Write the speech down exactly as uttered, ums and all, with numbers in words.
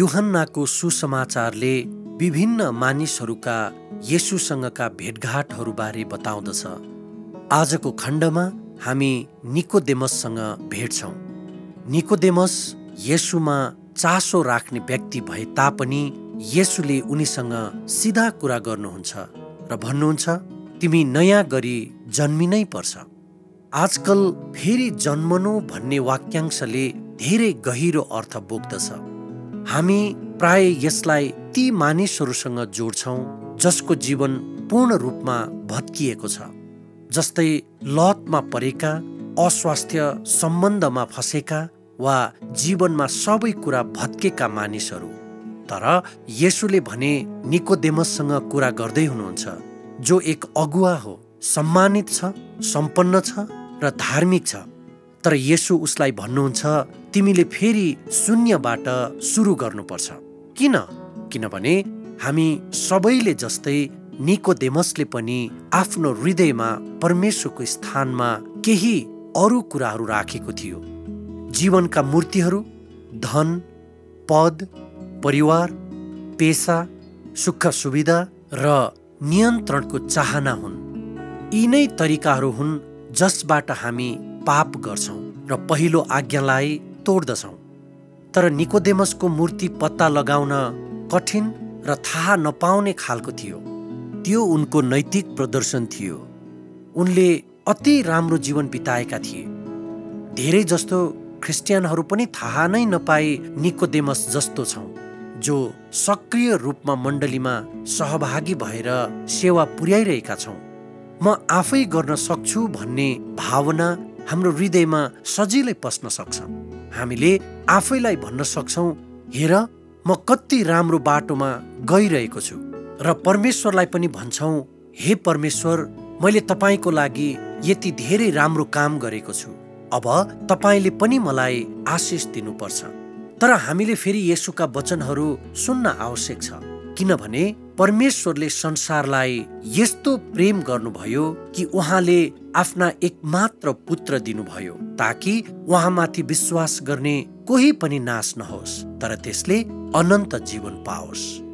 यूहन्नाको सुसमाचारले विभिन्न मानिसहरूका येशूसँगका भेटघाटहरूबारे बताउँदछ। आजको खण्डमा हामी निकोदेमससँग भेट्छौँ। निकोदेमस येशूमा चासो राख्ने व्यक्ति भए तापनि येशूले उनीसँग सिधा कुरा गर्नुहुन्छ र भन्नुहुन्छ, तिमी नयाँ गरी जन्मिनै पर्छ। आजकल फेरि जन्मनु भन्ने वाक्यांशले धेरै गहिरो अर्थ बोक्दछ। हामी प्राय यसलाई ती मानिसहरूसँग जोड्छौँ जसको जीवन पूर्ण रूपमा भत्किएको छ, जस्तै लतमा परेका, अस्वास्थ्य सम्बन्धमा फँसेका वा जीवनमा सबै कुरा भत्केका मानिसहरू। तर येशूले भने निकोदेमससँग कुरा गर्दै हुनुहुन्छ, जो एक अगुवा हो, सम्मानित छ, सम्पन्न छ र धार्मिक छ। तर येशू उसलाई भन्नुहुन्छ, तिमीले फेरि शून्यबाट सुरु गर्नुपर्छ। किन? किनभने हामी सबैले जस्तै निकोदेमसले पनि आफ्नो हृदयमा परमेश्वरको स्थानमा केही अरू कुराहरू राखेको थियो। जीवनका मूर्तिहरू, धन, पद, परिवार, पेसा, सुख सुविधा र नियन्त्रणको चाहना हुन्। यी नै तरिकाहरू हुन् जसबाट हामी पाप गर्छौँ र पहिलो आज्ञालाई तोड्दछौँ। तर निकोदेमसको मूर्ति पत्ता लगाउन कठिन र थाहा नपाउने खालको थियो। त्यो उनको नैतिक प्रदर्शन थियो। उनले अति राम्रो जीवन बिताएका थिए। धेरै जस्तो ख्रिस्टियनहरू पनि थाहा नै नपाए निकोदेमस जस्तो छौँ, जो सक्रिय रूपमा मण्डलीमा सहभागी भएर सेवा पुर्याइरहेका छौँ। म आफै गर्न सक्छु भन्ने भावना हाम्रो हृदयमा सजिलै पस्न सक्छ। हामीले आफैलाई भन्न सक्छौँ, हेर म कति राम्रो बाटोमा गइरहेको छु, र परमेश्वरलाई पनि भन्छौँ, हे परमेश्वर, मैले तपाईँको लागि यति धेरै राम्रो काम गरेको छु, अब तपाईँले पनि मलाई आशिष दिनुपर्छ। तर हामीले फेरि येशूका वचनहरू सुन्न आवश्यक छ, किनभने परमेश्वरले संसारलाई यस्तो प्रेम गर्नुभयो कि उहाँले आफ्ना एकमात्र पुत्र दिनुभयो, ताकि उहाँमाथि विश्वास गर्ने कोही पनि नाश नहोस्, तर त्यसले अनन्त जीवन पाओस्।